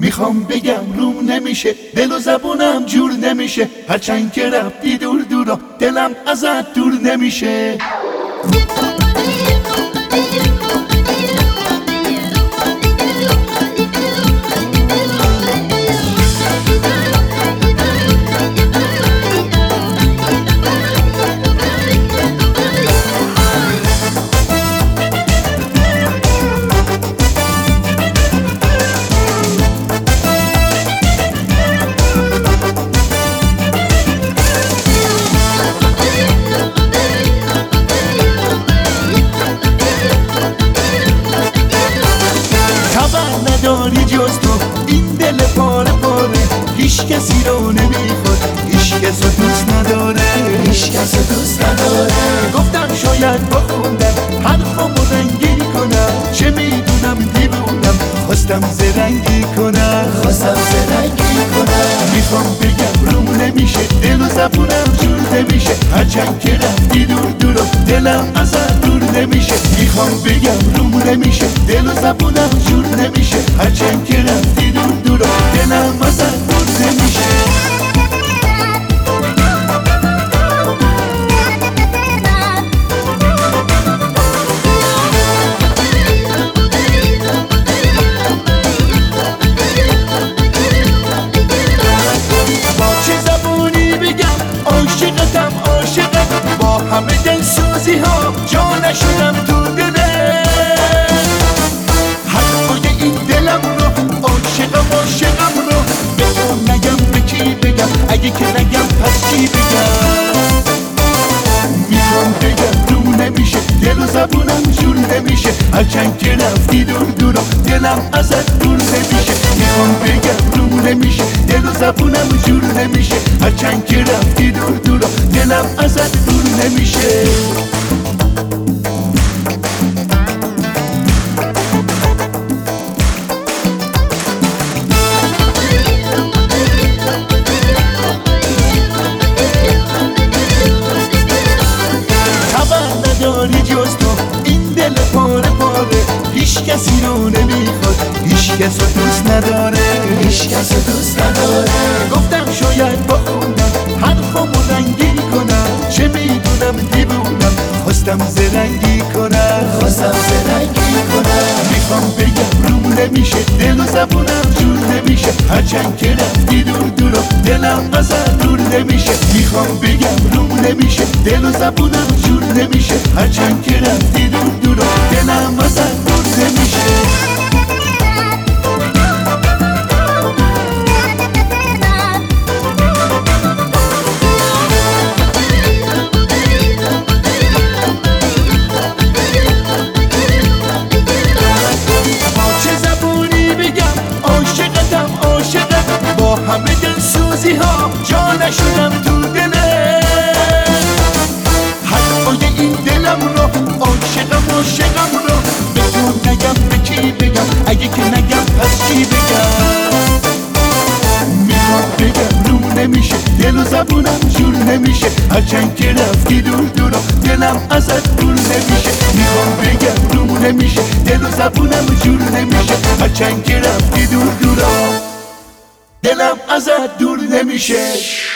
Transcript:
میخوام بگم روم نمیشه، دل و زبونم جور نمیشه، هرچند که رفتی دور دورا دلم ازت دور نمیشه. نداری جز تو این دل پاره پاره، هیچ کسی رو نمیخواد، هیچ کس رو دوست نداره، هیچ کس رو دوست نداره. گفتم شاید با خوندم حرفامو رنگی کنم، چه میدونم دیوونم، خواستم زرنگی کنم، خواستم زرنگی کنم. میخوام بگم روم نمیشه، دل و زبونم جور نمیشه، هرچند که رفتی دور دورا دلم ازت دور نمیشه. میخوام بگم روم نمیشه، دل و زبونم جور نمیشه، هرچند که رفتی دور دورا دلم ازت دور نمیشه. همه دلسوزی ها جا نشدم تو دله، حرفای این دلم رو عاشقم رو به تو نگم، به کی بگم، اگه که نگم پس چی بگم. میخوام بگم روم نمیشه، دل و زبونم جور نمیشه، هرچند که رفتی دور دورا دلم ازت دور نمیشه. میخوام بگم روم نمیشه، دل و زبونم جور نمیشه، هرچند که رفتی دور دورا دلم ازت دور نمیشه. نداری جز تو این دل پاره پاره، هیچ کسی رو نمیخواد، هیچ کس رو دوست نداره، هیچ کس رو دوست نداره. گفتم شاید با خوندم حرفامو رنگی کنم، چه میدونم دیوونم، خواستم زرنگی کنم، خواستم زرنگی کنم. میخوام بگم روم نمیشه، دل و زبونم جور نمیشه، هرچند که رفتی دور دورا دلم ازت دور نمیشه. میخوام بگم روم نمیشه، دل و زبونم جور نمیشه، هرچند که رفتی دور دورا دلم ازت دور نمیشه. همه دلسوزی ها جا نشدم تو دله، حرفای این دلم رو عاشقم رو به تو نگم، به کی بگم، اگه که نگم پس چی بگم. میخوام بگم روم نمیشه، دل و زبونم جور نمیشه، هرچند که رفتی دور دورا دلم ازت دور نمیشه. میخوام بگم روم نمیشه، دل و زبونم جور نمیشه، هرچند که رفتی دور دورا دلم ازت دور نمیشه.